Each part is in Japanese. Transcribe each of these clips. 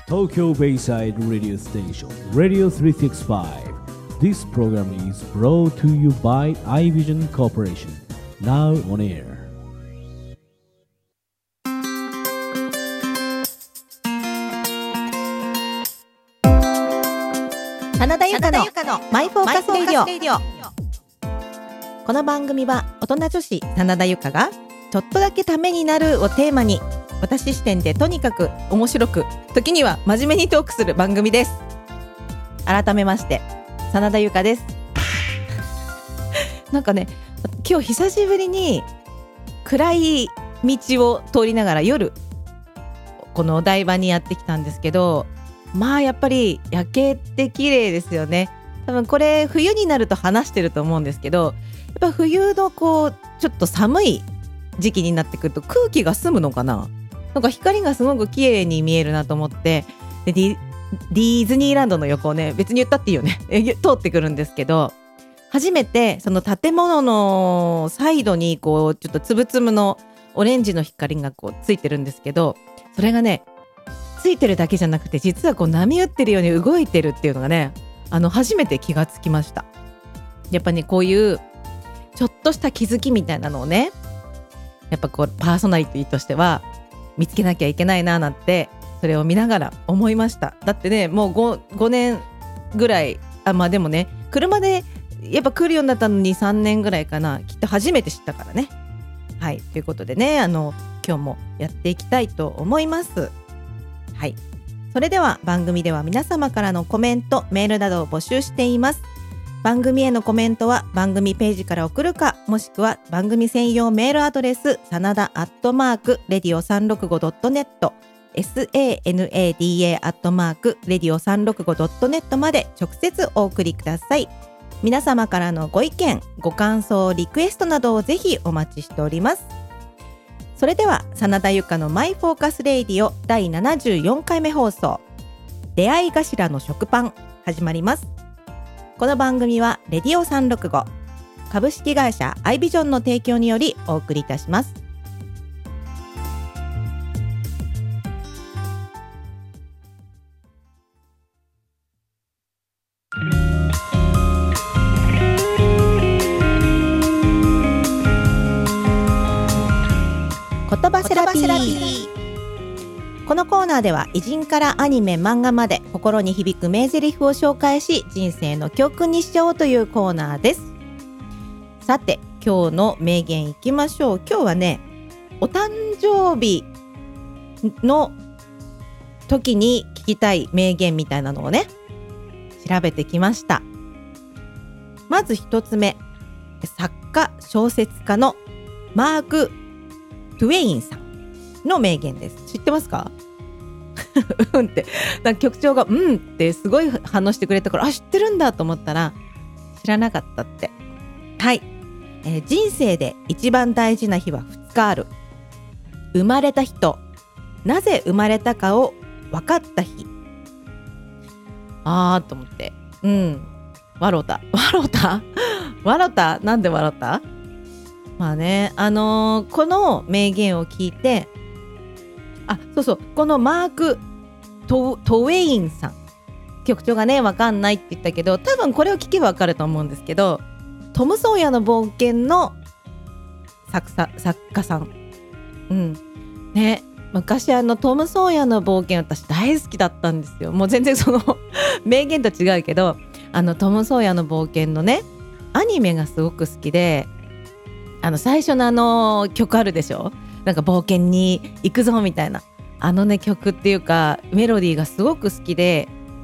Tokyo Bayside Radio Station Radio 365. This program is brought to you by iVision Corporation. Now on air. 真田ゆかのマイフォーカスレディオ。この番組は大人女子真田ゆかがちょっとだけためになるをテーマに、私視点でとにかく面白く、時には真面目にトークする番組です。改めまして真田ゆかですなんかね、今日久しぶりに暗い道を通りながら夜このお台場にやってきたんですけど、まあやっぱり夜景って綺麗ですよね。多分これ冬になると話してると思うんですけど、やっぱ冬のこうちょっと寒い時期になってくると空気が澄むのかな、なんか光がすごく綺麗に見えるなと思って、でディズニーランドの横をね、別に言ったっていいよね通ってくるんですけど、初めてその建物のサイドにこうちょっとつぶつぶのオレンジの光がこうついてるんですけど、それがねついてるだけじゃなくて、実はこう波打ってるように動いてるっていうのがね、初めて気がつきました。やっぱね、こういうちょっとした気づきみたいなのをね、やっぱこうパーソナリティとしては見つけなきゃいけないななんて、それを見ながら思いました。だってね、もう 5年ぐらい、まあでもね、車でやっぱ来るようになったのに3年ぐらいかな、きっと初めて知ったからね。はい、ということでね、今日もやっていきたいと思います。はい、それでは番組では皆様からのコメント、メールなどを募集しています。番組へのコメントは番組ページから送るか、もしくは番組専用メールアドレスsanada@radio365.net sanada@radio365.net まで直接お送りください。皆様からのご意見、ご感想、リクエストなどをぜひお待ちしております。それでは真田ゆかのマイフォーカスレイディオ第74回目放送、出会い頭の食パン、始まります。この番組はレディオ365株式会社アイビジョンの提供によりお送りいたします。言葉セラピー。このコーナーでは偉人からアニメ、漫画まで心に響く名台詞を紹介し、人生の教訓にしちゃおうというコーナーです。さて今日の名言いきましょう。今日はね、お誕生日の時に聞きたい名言みたいなのをね調べてきました。まず一つ目、作家小説家のマーク・トゥウェインさんの名言です。知ってますかうんって、なんか局長がうんってすごい反応してくれたから、あ、知ってるんだと思ったら知らなかったって。はい、人生で一番大事な日は2日ある。生まれた日となぜ生まれたかを分かった日。と思って、笑ったなんで笑った。まあね、この名言を聞いて、このマーク・トウェインさん、局長がね分かんないって言ったけど、多分これを聞けば分かると思うんですけど、トム・ソーヤの冒険の作家さん、ね、昔トム・ソーヤの冒険、私大好きだったんですよ。もう全然その名言と違うけど、トム・ソーヤの冒険のねアニメがすごく好きで、最初の曲あるでしょ、なんか冒険に行くぞみたいな曲っていうかメロディーがすごく好きで、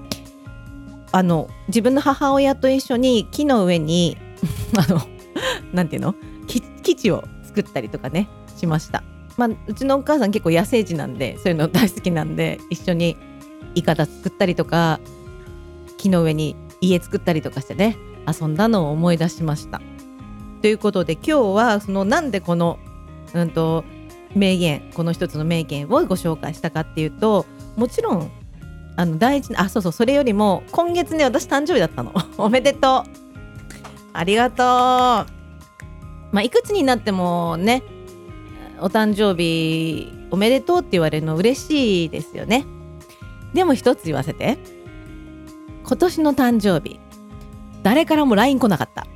自分の母親と一緒に木の上になんていうの、基地を作ったりとかねしました。うちのお母さん結構野生児なんで、そういうの大好きなんで、一緒にイカダ作ったりとか木の上に家作ったりとかしてね遊んだのを思い出しました。ということで今日はなんでこの名言、この一つの名言をご紹介したかっていうと、もちろん大事な、それよりも今月ね私誕生日だったのおめでとう、ありがとう。いくつになってもね、お誕生日おめでとうって言われるの嬉しいですよね。 でも一つ言わせて、今年の誕生日誰からも LINE 来なかった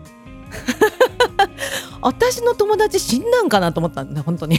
私の友達死んだんかなと思ったんだ本当に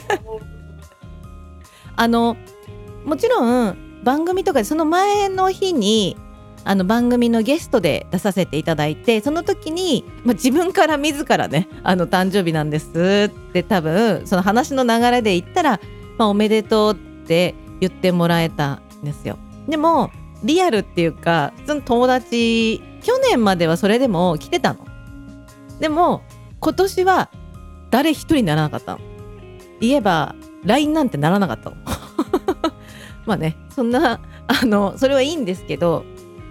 もちろん番組とかでその前の日に番組のゲストで出させていただいて、その時に、自分から自らね誕生日なんですって多分その話の流れで言ったら、おめでとうって言ってもらえたんですよ。でもリアルっていうかその友達去年まではそれでも来てたの。でも今年は誰一人ならなかったの。言えば LINE なんてならなかったのまあね、そんなそれはいいんですけど、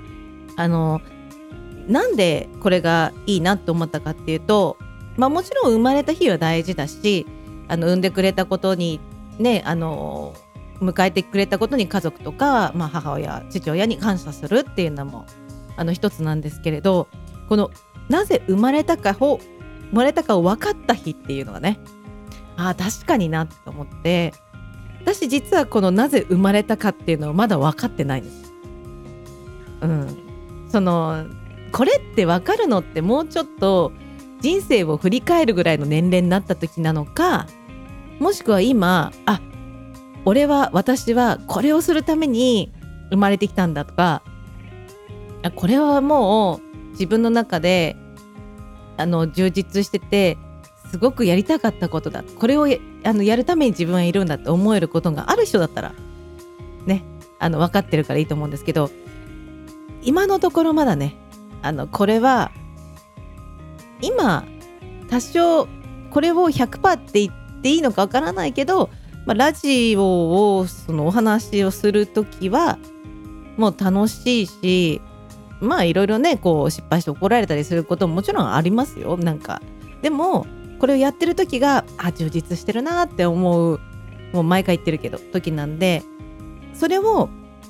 なんでこれがいいなと思ったかっていうと、もちろん生まれた日は大事だし、産んでくれたことにね、迎えてくれたことに家族とか、母親父親に感謝するっていうのも一つなんですけれど、このなぜ生まれたかを分かった日っていうのがね、確かになと思って、私実はこのなぜ生まれたかっていうのをまだ分かってないんです。これって分かるのってもうちょっと人生を振り返るぐらいの年齢になった時なのか、もしくは今私はこれをするために生まれてきたんだとか、これはもう自分の中で充実しててすごくやりたかったことだ、これをやるために自分はいるんだって思えることがある人だったらね、分かってるからいいと思うんですけど、今のところまだね、これは今多少これを 100% って言っていいのかわからないけど、ラジオをお話をするときはもう楽しいし、いろいろねこう失敗して怒られたりすることももちろんありますよ。でもこれをやってる時が充実してるなって思う、もう毎回言ってるけど時なんで、それを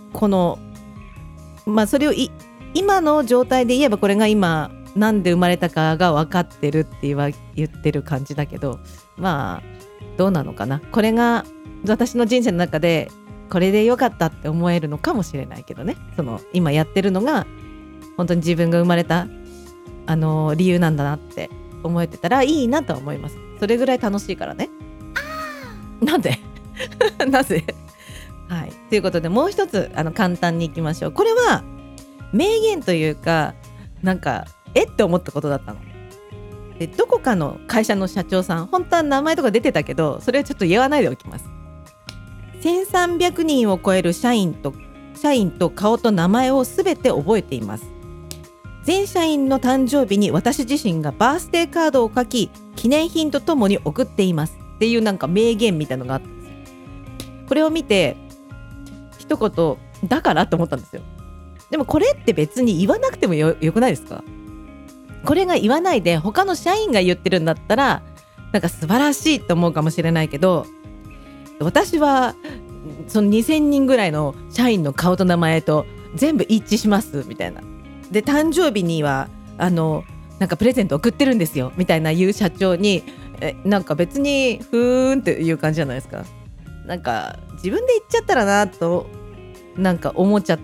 それを今の状態で言えばこれが今なんで生まれたかが分かってるって言ってる感じだけど、どうなのかな。これが私の人生の中でこれで良かったって思えるのかもしれないけどね、今やってるのが本当に自分が生まれた理由なんだなって思えてたらいいなとは思います。それぐらい楽しいからね。なんでなぜはい、ということでもう一つ簡単にいきましょう。これは名言というかって思ったことだったので、どこかの会社の社長さん、本当は名前とか出てたけどそれはちょっと言わないでおきます。1300人を超える社員と顔と名前をすべて覚えています。全社員の誕生日に私自身がバースデーカードを書き記念品とともに送っていますっていう名言みたいなのがあったんですよ。これを見て一言だからと思ったんですよ。でもこれって別に言わなくてもよくないですか？これが言わないで他の社員が言ってるんだったら素晴らしいと思うかもしれないけど、私はその2000人ぐらいの社員の顔と名前と全部一致しますみたいな、で誕生日にはプレゼント送ってるんですよみたいな言う社長に別にふーんっていう感じじゃないですか。自分で言っちゃったらなと思っちゃった、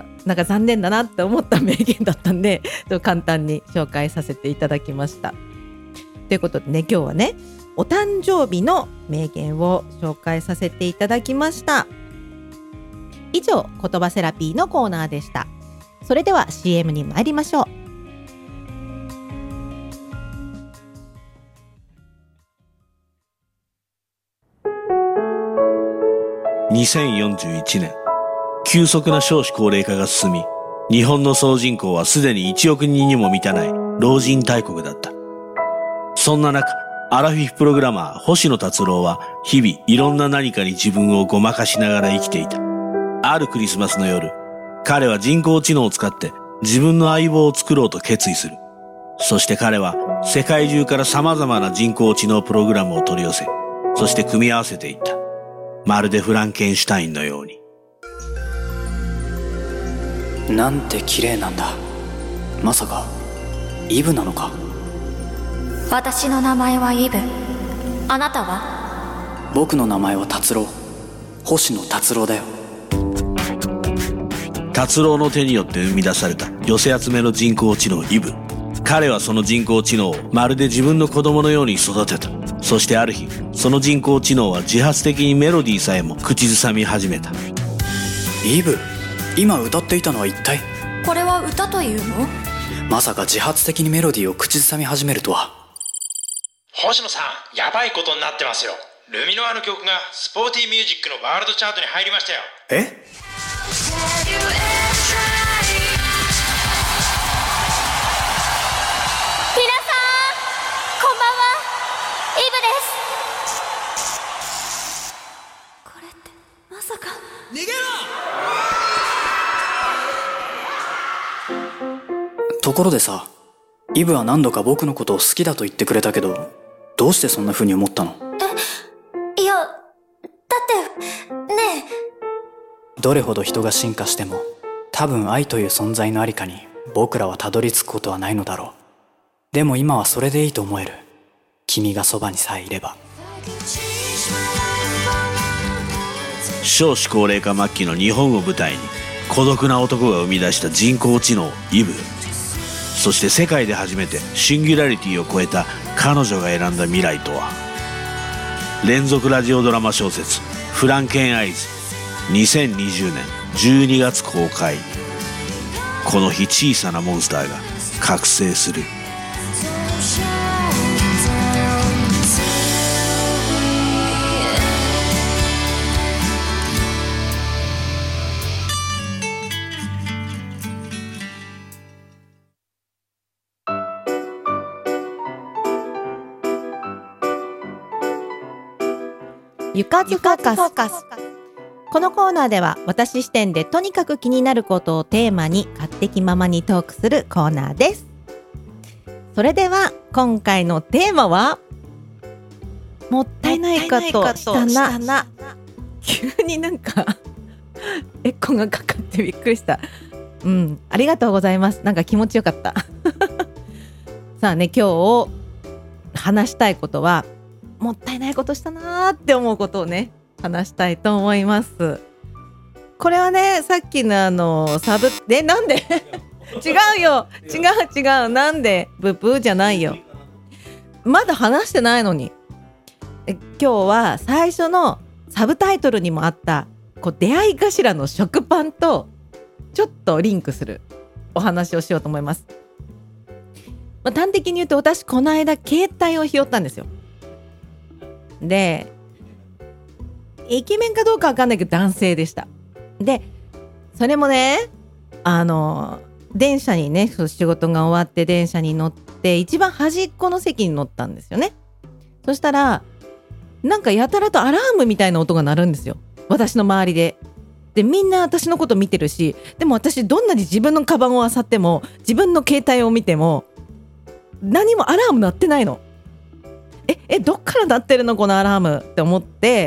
残念だなって思った名言だったんで簡単に紹介させていただきました。ということでね、今日はねお誕生日の名言を紹介させていただきました。以上、言葉セラピーのコーナーでした。それでは CM に参りましょう。 2041年、急速な少子高齢化が進み、日本の総人口はすでに1億人にも満たない老人大国だった。そんな中、アラフィフプログラマー星野達郎は日々いろんな何かに自分をごまかしながら生きていた。あるクリスマスの夜、彼は人工知能を使って自分の相棒を作ろうと決意する。そして彼は世界中から様々な人工知能プログラムを取り寄せ、そして組み合わせていった。まるでフランケンシュタインのように。 なんて綺麗なんだ。まさかイブなのか。 私の名前はイブ。あなたは？ 僕の名前は達郎。星野達郎だよ。 達郎の手によって生み出された寄せ集めの人工知能イブ。彼はその人工知能をまるで自分の子供のように育てた。そしてある日、その人工知能は自発的にメロディーさえも口ずさみ始めた。 イブ、今歌っていたのは一体？ これは歌というの？ まさか自発的にメロディーを口ずさみ始めるとは。 星野さん、やばいことになってますよ。ルミノアの曲がスポーティーミュージックのワールドチャートに入りましたよ。 え？ 皆さん、こんばんは。イブです。これってまさか。 逃げろ！ ところでさ、イブは何度か僕のことを好きだと言ってくれたけど、どうしてそんな風に思ったの？ いや、だってねえ、 どれほど人が進化しても、多分愛という存在のありかに僕らはたどり着くことはないのだろう。でも今はそれでいいと思える。君がそばにさえいれば。 少子高齢化末期の日本を舞台に孤独な男が生み出した人工知能イブ。そして世界で初めてシンギュラリティを超えた彼女が選んだ未来とは。連続ラジオドラマ小説フランケンアイズ、2020年12月公開。この日小さなモンスターが覚醒する。 ゆかずフォーカス。このコーナーでは私視点でとにかく気になることをテーマに勝手気ままにトークするコーナーです。それでは今回のテーマはもったいないことしたな。急になんかエコがかかってびっくりした。ありがとうございます。なんか気持ちよかったさあね、今日話したいことはもったいないことしたなーって思うことをね話したいと思います。これはね、さっきのサブでなんで違うよ、違う、なんでブブーじゃないよ、まだ話してないのに。今日は最初のサブタイトルにもあった出会い頭の食パンとちょっとリンクするお話をしようと思います。端的に言うと、私この間携帯を拾ったんですよ。で、イケメンかどうかわかんないけど男性でした。で、それもね、電車にね、仕事が終わって電車に乗って一番端っこの席に乗ったんですよね。そしたらなんかやたらとアラームみたいな音が鳴るんですよ、私の周りで。で、みんな私のこと見てるし、でも私どんなに自分のカバンを漁っても自分の携帯を見ても何もアラーム鳴ってないの。どっから鳴ってるのこのアラームって思って、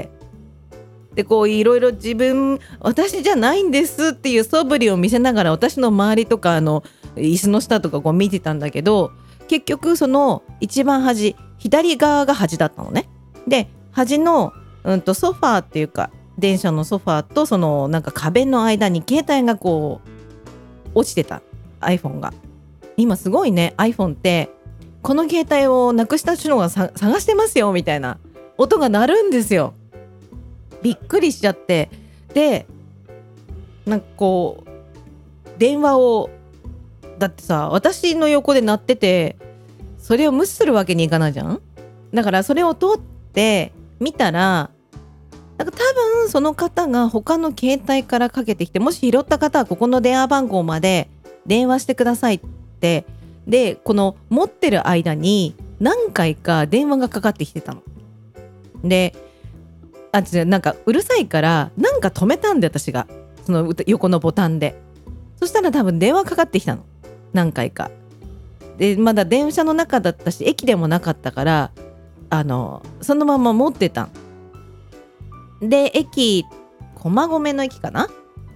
でいろいろ私じゃないんですっていう素振りを見せながら私の周りとか椅子の下とか見てたんだけど、結局その一番端、左側が端だったのね。で、端の、ソファーっていうか電車のソファーとそのなんか壁の間に携帯が落ちてた iPhone が。今すごいね、 iPhone ってこの携帯をなくした人が探してますよみたいな音が鳴るんですよ。びっくりしちゃって、でなんか電話を、だってさ、私の横で鳴っててそれを無視するわけにいかないじゃん。だからそれを取ってみたら、なんか多分その方が他の携帯からかけてきて、もし拾った方はここの電話番号まで電話してくださいって、でこの持ってる間に何回か電話がかかってきてたので、なんかうるさいからなんか止めたんで、私がその横のボタンで。そしたら多分電話かかってきたの、何回かで。まだ電車の中だったし駅でもなかったから、そのまま持ってたんで、駅駒込の駅かな、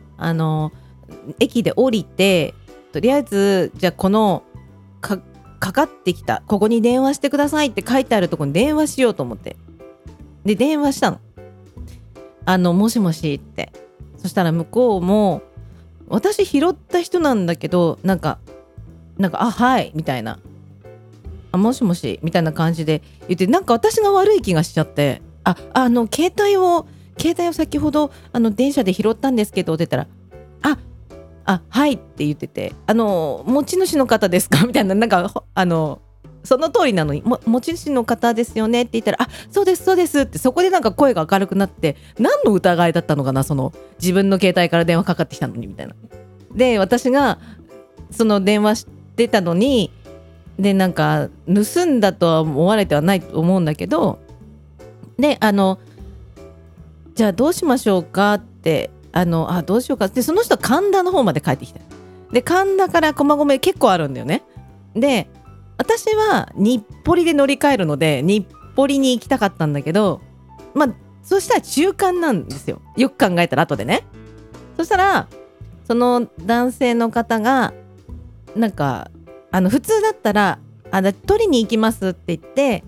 駅で降りて、とりあえずじゃあこのかかってきたここに電話してくださいって書いてあるところに電話しようと思って、で電話したの。もしもしって。そしたら向こうも私拾った人なんだけどなんかあはいみたいな、あもしもしみたいな感じで言って、なんか私が悪い気がしちゃって、携帯を先ほど電車で拾ったんですけどって言ったら、はいって言ってて、持ち主の方ですかみたいな、なんかその通りなのに、持ち主の方ですよねって言ったら、そうですそうですって、そこでなんか声が明るくなって、何の疑いだったのかな、その自分の携帯から電話かかってきたのにみたいな。で私がその電話してたのに、でなんか盗んだとは思われてはないと思うんだけど、でじゃあどうしましょうかってどうしようかって、その人は神田の方まで帰ってきた。で神田から駒込結構あるんだよね。で私は日暮里で乗り換えるので日暮里に行きたかったんだけど、そしたら中間なんですよ、よく考えたら後でね。そしたらその男性の方がなんか普通だったら取りに行きますって言って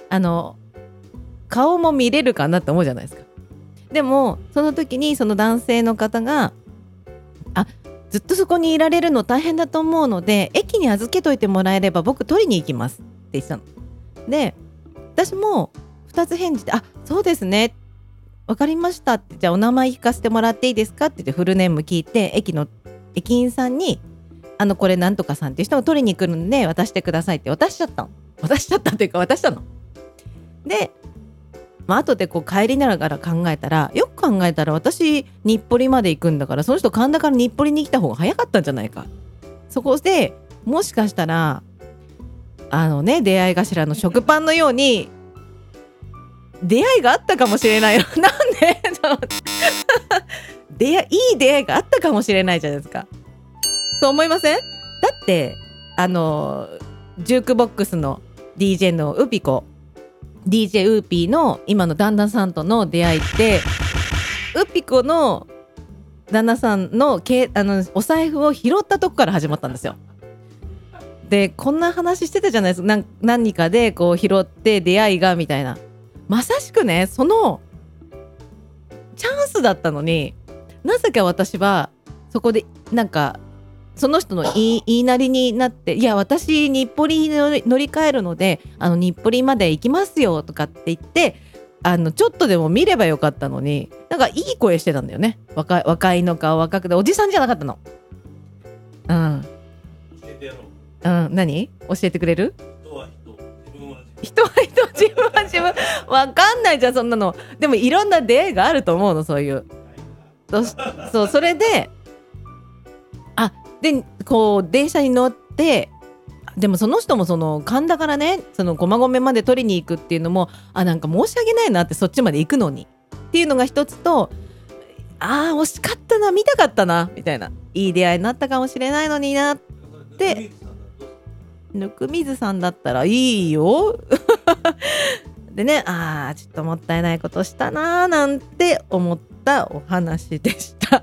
顔も見れるかなって思うじゃないですか。でもその時にその男性の方がずっとそこにいられるの大変だと思うので駅に預けといてもらえれば僕取りに行きますって言ってたので、私も2つ返事でそうですねわかりましたって、じゃあお名前聞かせてもらっていいですかって言ってフルネーム聞いて、駅員さんにこれなんとかさんっていう人が取りに来るんで渡してくださいって渡しちゃったっていうか渡したので、後で帰りながら考えたら、よく考えたら私日暮里まで行くんだから、その人神田から日暮里に来た方が早かったんじゃないか。そこでもしかしたら出会い頭の食パンのように出会いがあったかもしれないなんでいい出会いがあったかもしれないじゃないですか。そう思いません？だってジュークボックスの DJ のウピコ DJ ウーピーの今の旦那さんとの出会いって、ウピコの旦那さんのお財布を拾ったとこから始まったんですよ。でこんな話してたじゃないですか、何かで拾って出会いがみたいな、まさしくねそのチャンスだったのに、なぜか私はそこでなんかその人の言いなりになって、いや私日暮里に乗り換えるので日暮里まで行きますよとかって言ってちょっとでも見ればよかったのに、なんかいい声してたんだよね。若いのか若くておじさんじゃなかったの。教えてやろう。何教えてくれる？人は人自分は自分わかんないじゃんそんなの。でもいろんな出会いがあると思うの、そういう。そうそれで電車に乗って、でもその人もその神田からねその駒込まで取りに行くっていうのもなんか申し訳ないなって、そっちまで行くのにっていうのが一つと、惜しかったな見たかったなみたいな、いい出会いになったかもしれないのになって。ぬくみずさんだったらいいよでね、ちょっともったいないことしたななんて思ったお話でした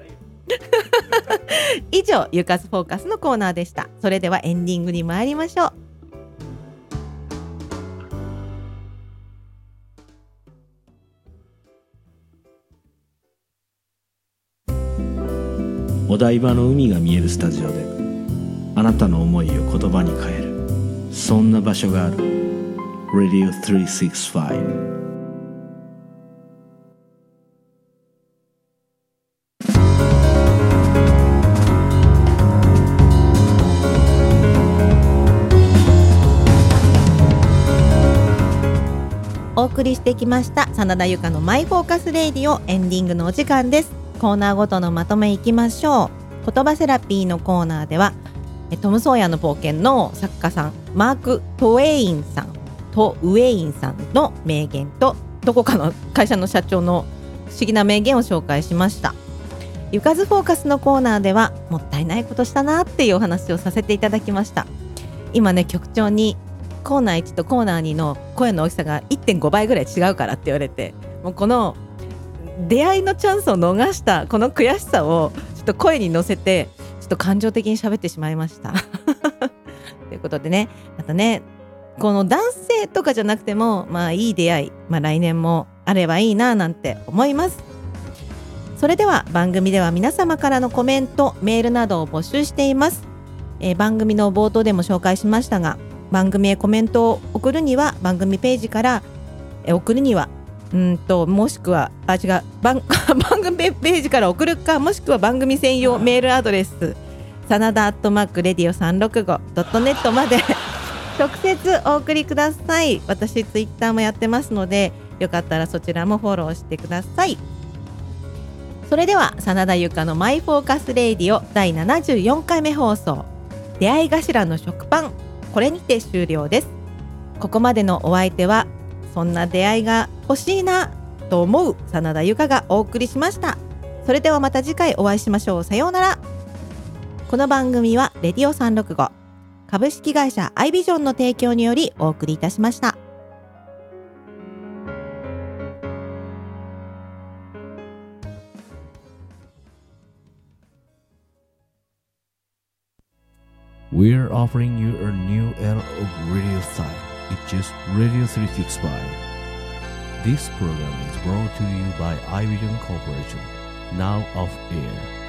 以上ユカスフォーカスのコーナーでした。それではエンディングに参りましょう。 お台場の海が見えるスタジオであなたの思いを言葉に変える、そんな場所がある。 Radio 365。 お送りしてきました真田由香のマイフォーカスレイディオ、エンディングのお時間です。コーナーごとのまとめいきましょう。言葉セラピーのコーナーではトム・ソーヤの冒険の作家さんマーク・トウェインさんの名言と、どこかの会社の社長の不思議な名言を紹介しました。ゆかずフォーカスのコーナーではもったいないことしたなっていうお話をさせていただきました。今ね局長にコーナー1とコーナー2の声の大きさが 1.5 倍ぐらい違うからって言われて、もうこの出会いのチャンスを逃したこの悔しさをちょっと声に乗せてちょっと感情的に喋ってしまいましたということでね、またねこの男性とかじゃなくてもいい出会い、来年もあればいいななんて思います。 それでは番組では皆様からのコメント、メールなどを募集しています。番組の冒頭でも紹介しましたが、番組へコメントを送るには番組ページから送るにはもしくは番組ページから送るか、もしくは番組専用メールアドレス真田@radio365.net まで直接お送りください。私ツイッターもやってますので、よかったらそちらもフォローしてください。それでは真田ゆかのマイフォーカスレイディオ第74回目放送、出会い頭の食パン、これにて終了です。ここまでのお相手は、そんな出会いが欲しいなと思う真田ゆかがお送りしました。それではまた次回お会いしましょう。さようなら。この番組はレディオ365株式会社アイビジョンの提供によりお送りいたしました。 We're offering you a new era of radio style. It's just Radio 365. This program is brought to you by iVision Corporation. Now off air.